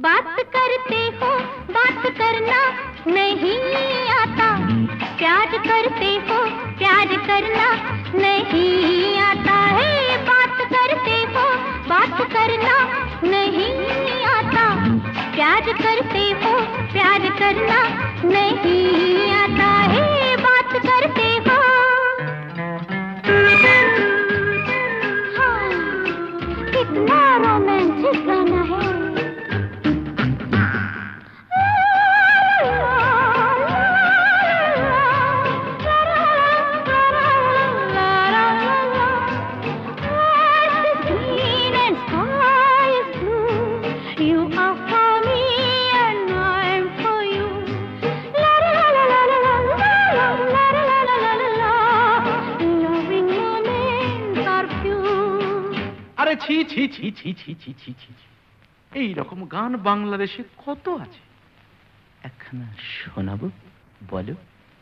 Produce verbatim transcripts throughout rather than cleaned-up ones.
बात करते हो बात करना नहीं आता, प्यार करते हो प्यार करना नहीं आता है। बात करते हो बात करना नहीं आता, प्यार करते हो प्यार करना नहीं आता है। बात करते हो हाँ, कितना रोमांटिक गाना है। ছি ছি ছি ছি ছি ছি ছি ছি এই রকম গান বাংলাদেশে কত আছে, একখানা শোনাবো বলো।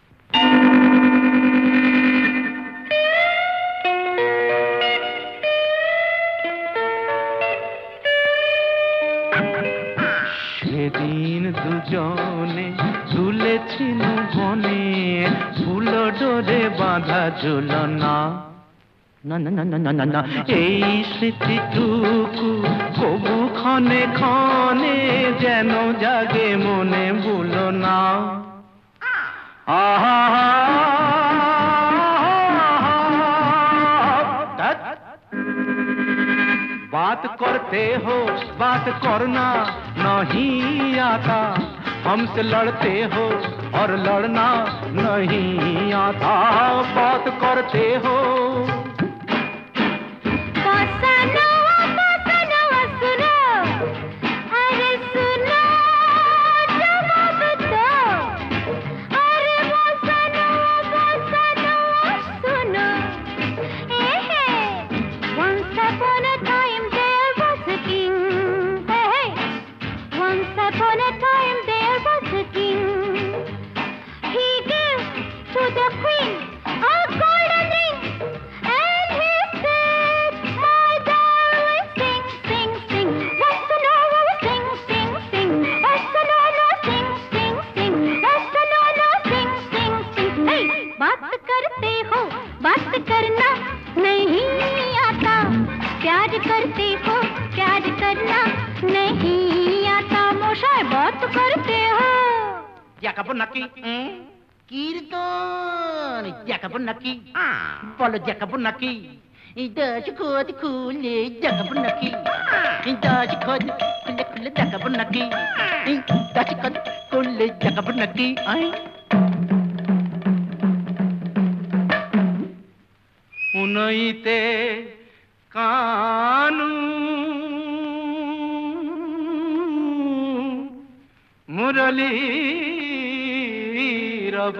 সেদিন দুজনে ঝুলেছিল বনে, ফুল ডোরে বাঁধা ঝুলনা। না না না না না না এই স্মৃতিটুকু কবু ক্ষণে ক্ষণে যেন জাগে মনে ভুলো না। আহা बात करते हो बात करना नहीं आता, हमसे लड़ते हो और लड़ना नहीं आता। बात करते हो কীর্তন দেখাবো নাকি বলো, দেখাবো নাকি দশ খোদ খুলে দেখাবো নাকি, দশ খোদ খুলে খুলে দেখাবো নাকি, দশ খোদ খুলে দেখাবো নাকি। উনইতে কানু মুরলী রব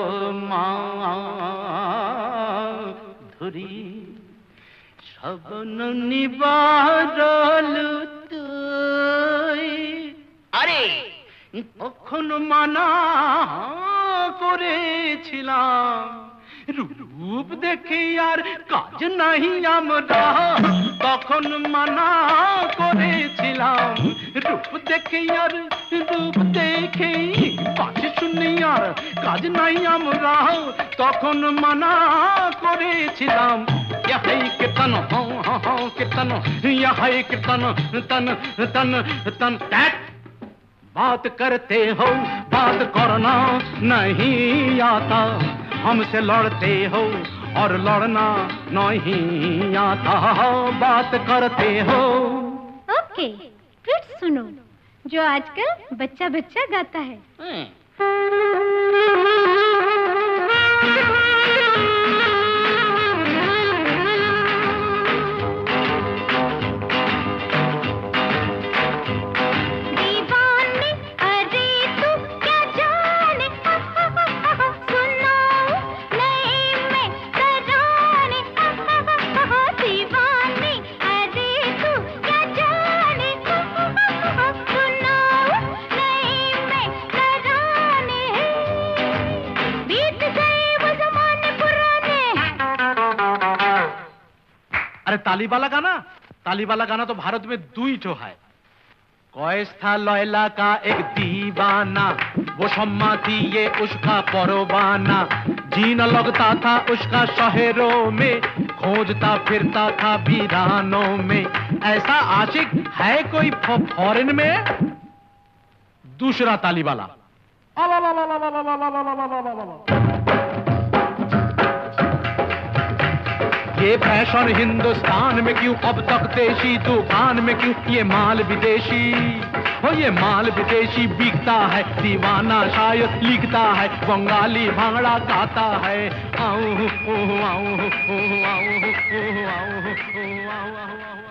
মাধুরী শবন নিবারল তুই। আরে কখন মানা করেছিলাম, রূপ দেখে আর কাজ নাই আমরা, তখন মানা করেছিলাম। রূপ দেখে আর রূপ দেখে পাশে শুনে আর কাজ নাই আমরা, তখন মানা করেছিলাম। यही कीर्तन हो हो कीर्तन, यही कीर्तन तन तन तन तन। बात करते हो बात करना नहीं आता, हमसे लड़ते हो और लड़ना नहीं आता। बात करते हो ओके फिर सुनो जो आजकल बच्चा बच्चा गाता है। अरे ताली वाला गाना, ताली वाला गाना तो भारत में दुई ठो है, कॉइस था लैला का एक दीवाना, वो शम्मा थी ये उसका परवाना। जीना लगता था उसका शहरों में, खोजता फिरता था वीरानों में। ऐसा आशिक है कोई फॉरेन में? दूसरा ताली वाला। ये फैशन हिंदुस्तान में क्यों, अब तक देशी दुकान में क्यों? ये माल विदेशी, हो ये माल विदेशी बिकता है। दीवाना शायद लिखता है, बंगाली भांगड़ा गाता है। आऊं आऊं आऊं आऊं आऊं आऊं आऊं आऊं